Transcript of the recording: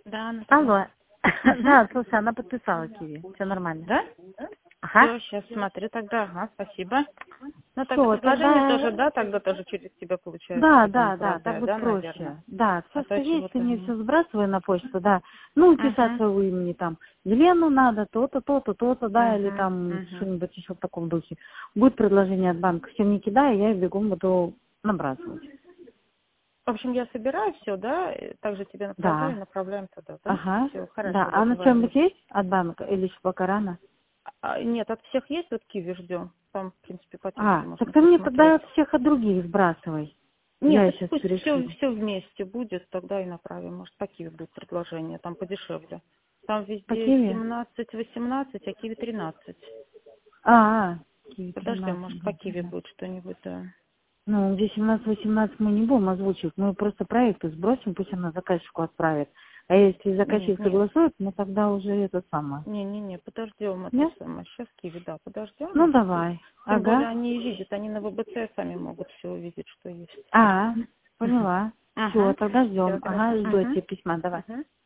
Да, Наталья. Алло. Да, слушай, она подписала Киви. Все нормально. Да? Ага. Все, сейчас смотрю тогда. Ага, спасибо. Ну, тогда Все, предложение тогда... тоже, да, тогда тоже через тебя получается Да, потом да, да, так отправляют, будет да, наверное? проще. Да, А все, то что есть, ты чего-то... мне все сбрасывай на почту, да. Ну, писать Угу, своего имени там. Елену надо, то-то, то-то, то-то, да, или угу, там угу. что-нибудь еще в таком духе. Будет предложение от банка, все мне кидай, я бегом буду набрасывать. В общем, я собираю все, да, также тебе Да. направляем туда, да? Ага. Все, Да. хорошо, А на договорились. чем-нибудь есть от банка или еще пока рано? Нет, от всех есть, вот Киви ждем. Там, в принципе, по тексте Так можно ты мне тогда посмотреть. от всех от других сбрасывай. Нет, Я так сейчас пусть перешлю. все вместе будет, тогда и направим. Может, по Киви будет предложение, там подешевле. Там По везде Киеве? 17-18, а Киви 13. Киви Подождем, 13, может, по да, Киви 13. будет что-нибудь, да. Ну, где 17-18 мы не будем озвучивать, мы просто проекты сбросим, пусть она заказчику отправит. А если Нет, заказчик нет, согласует, мы тогда уже это самое. не, подождем это Нет? самое. Сейчас Киви, да, подождем. Ну, давай. Тем более Ага. они и видят, они на ВБЦ сами могут все увидеть, что есть. А, поняла. Все, Ага, тогда все, ждем. хорошо. Ага, жду от тебя письма, давай. Угу.